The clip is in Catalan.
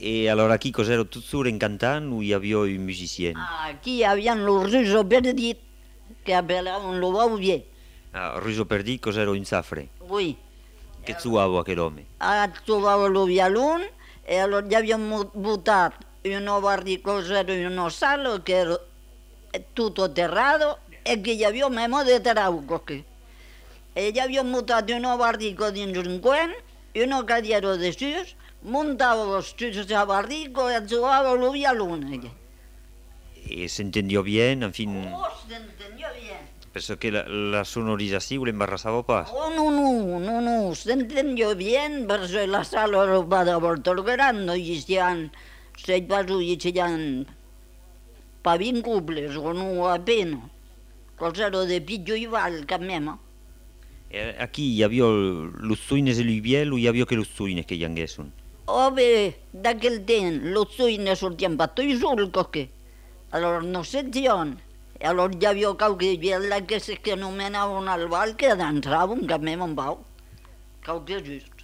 E allora aquí cos'era tutto cantant o hi havia un musicien? Aquí habían los rusos perdidos que apelaban lo bau bien. Ah, Ruso per dir cos'era un safre? Oui, Che suava aquell home? trovavo lo violon e allora gli abbiamo buttato uno barricosero in uno salo che era tutto terrato e che gli abbiamo messo di terrauco qui. E gli abbiamo buttato uno barrico dentro un quen, uno cadiero di su, montavo su questa barrico e trovavo lo violone. E se entendió bien, en fin, Oh, se entendió bien. penso que la sonorizació l'embarrassava pas. Oh, no, no, no, no, se entendió bien, perché la sala era molto grande, y sean seis pasos y sean pa 20 cuples, o no appena. Cos'era de pitjor i val, cap mema. Aquí hi havia los suines e l'uviel o hi havia que los suines que hi anguessin? Oh, bé, d'aquell temps, los suines sortien per tots sulcos, que. Allora, no sentían. Allora ja havia qualque vella que se que anomenaven al val que dansaven, cap mema en pau. Qualque just.